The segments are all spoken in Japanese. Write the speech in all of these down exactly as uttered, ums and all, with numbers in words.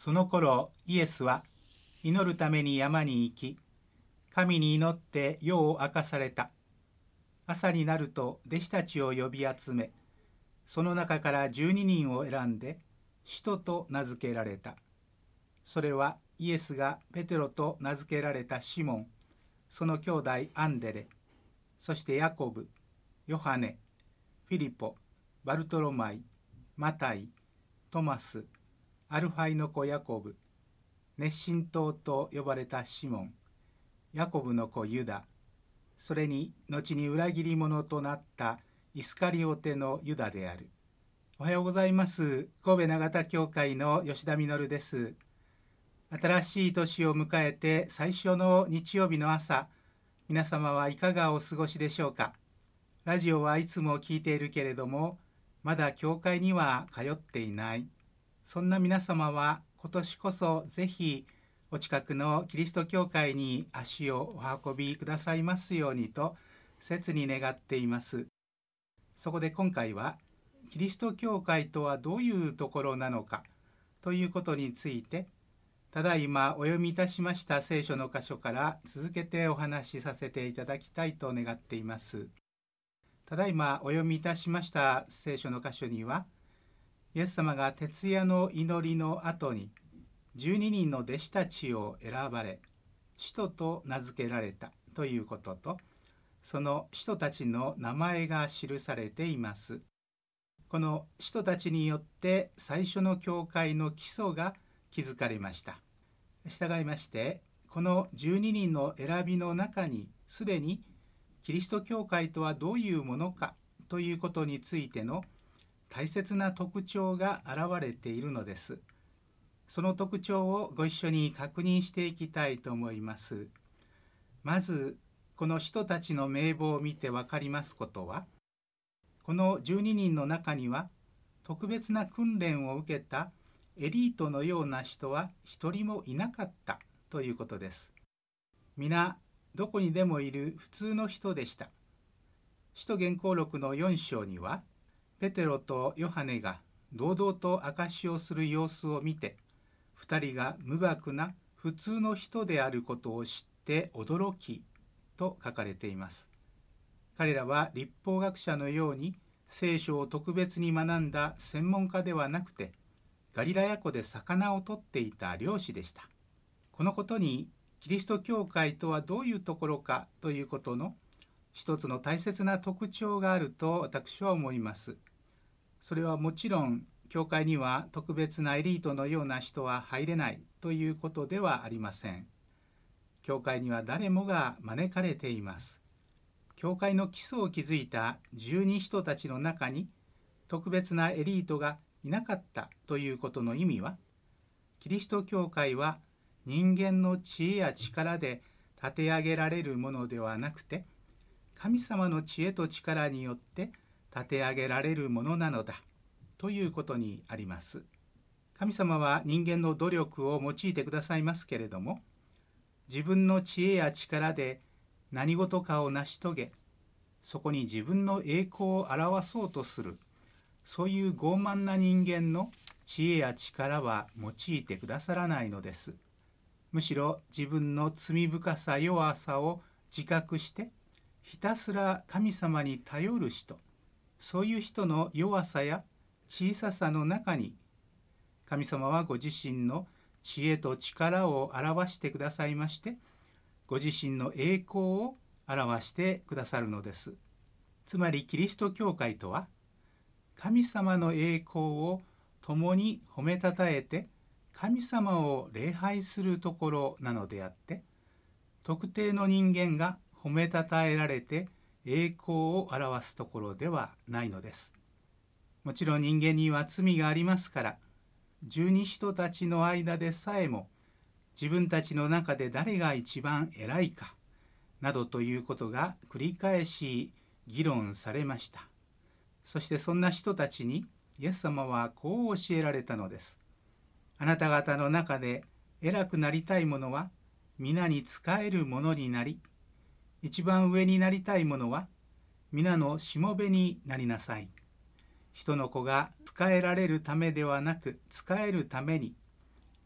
その頃イエスは祈るために山に行き、神に祈って夜を明かされた。朝になると弟子たちを呼び集め、その中から十二人を選んで使徒と名付けられた。それはイエスがペテロと名付けられたシモン、その兄弟アンデレ、そしてヤコブ、ヨハネ、フィリポ、バルトロマイ、マタイ、トマス、アルファイの子ヤコブ、熱心党と呼ばれたシモン、ヤコブの子ユダ、それに後に裏切り者となったイスカリオテのユダである。おはようございます。神戸長田教会の吉田実です。新しい年を迎えて最初の日曜日の朝、皆様はいかがお過ごしでしょうか。ラジオはいつも聞いているけれども、まだ教会には通っていない。そんな皆様は今年こそぜひお近くのキリスト教会に足をお運びくださいますようにと切に願っています。そこで今回はキリスト教会とはどういうところなのかということについて、ただいまお読みいたしました聖書の箇所から続けてお話しさせていただきたいと願っています。ただいまお読みいたしました聖書の箇所には、イエス様が徹夜の祈りの後にじゅうににんの弟子たちを選ばれ、使徒と名付けられたということと、その使徒たちの名前が記されています。この使徒たちによって最初の教会の基礎が築かれました。したがいまして、このじゅうににんの選びの中にすでにキリスト教会とはどういうものかということについての大切な特徴が現れているのです。その特徴をご一緒に確認していきたいと思います。まず、この使徒たちの名簿を見て分かりますことは、このじゅうににんの中には特別な訓練を受けたエリートのような人は一人もいなかったということです。皆どこにでもいる普通の人でした。使徒言行録のよん章には、ペテロとヨハネが堂々と証しをする様子を見て、二人が無学な普通の人であることを知って驚きと書かれています。彼らは律法学者のように聖書を特別に学んだ専門家ではなくて、ガリラヤ湖で魚を取っていた漁師でした。このことにキリスト教会とはどういうところかということの一つの大切な特徴があると私は思います。それはもちろん教会には特別なエリートのような人は入れないということではありません。教会には誰もが招かれています。教会の基礎を築いた十二使徒たちの中に特別なエリートがいなかったということの意味は、キリスト教会は人間の知恵や力で立て上げられるものではなくて、神様の知恵と力によって立て上げられるものなのだということにあります。神様は人間の努力を用いてくださいますけれども、自分の知恵や力で何事かを成し遂げ、そこに自分の栄光を表そうとする、そういう傲慢な人間の知恵や力は用いてくださらないのです。むしろ自分の罪深さ弱さを自覚して、ひたすら神様に頼る人、そういう人の弱さや小ささの中に、神様はご自身の知恵と力を表してくださいまして、ご自身の栄光を表してくださるのです。つまりキリスト教会とは、神様の栄光を共に褒めたたえて、神様を礼拝するところなのであって、特定の人間が褒めたたえられて栄光を表すところではないのです。もちろん人間には罪がありますから、十二使徒たちの間でさえも自分たちの中で誰が一番偉いかなどということが繰り返し議論されました。そしてそんな人たちにイエス様はこう教えられたのです。あなた方の中で偉くなりたい者は皆に仕える者になり、一番上になりたい者は皆のしもべになりなさい。人の子が仕えられるためではなく仕えるために、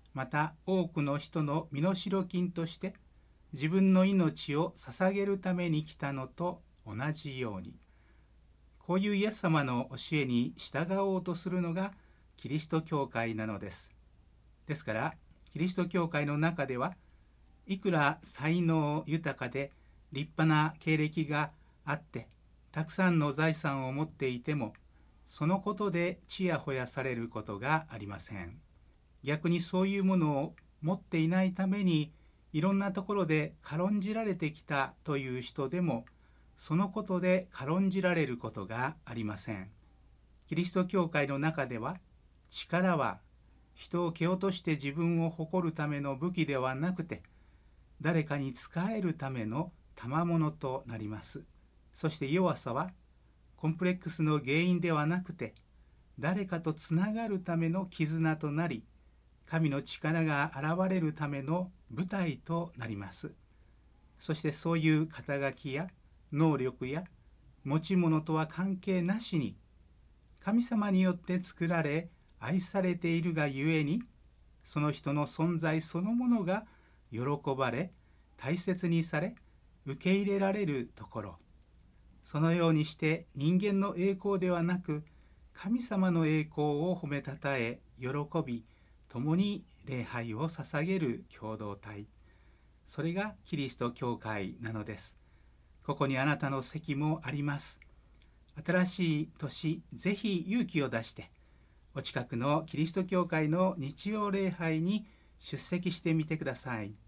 また多くの人の身代金として自分の命を捧げるために来たのと同じように、こういうイエス様の教えに従おうとするのがキリスト教会なのです。ですからキリスト教会の中ではいくら才能豊かで立派な経歴があってたくさんの財産を持っていても、そのことでちやほやされることがありません。逆にそういうものを持っていないためにいろんなところで軽んじられてきたという人でも、そのことで軽んじられることがありません。キリスト教会の中では力は人を蹴落として自分を誇るための武器ではなくて、誰かに仕えるための賜物となります。そして弱さはコンプレックスの原因ではなくて、誰かとつながるための絆となり、神の力が現れるための舞台となります。そしてそういう肩書きや能力や持ち物とは関係なしに、神様によって作られ愛されているがゆえに、その人の存在そのものが喜ばれ大切にされ受け入れられるところ、そのようにして人間の栄光ではなく神様の栄光を褒めたたえ喜び、共に礼拝を捧げる共同体、それがキリスト教会なのです。ここにあなたの席もあります。新しい年、ぜひ勇気を出してお近くのキリスト教会の日曜礼拝に出席してみてください。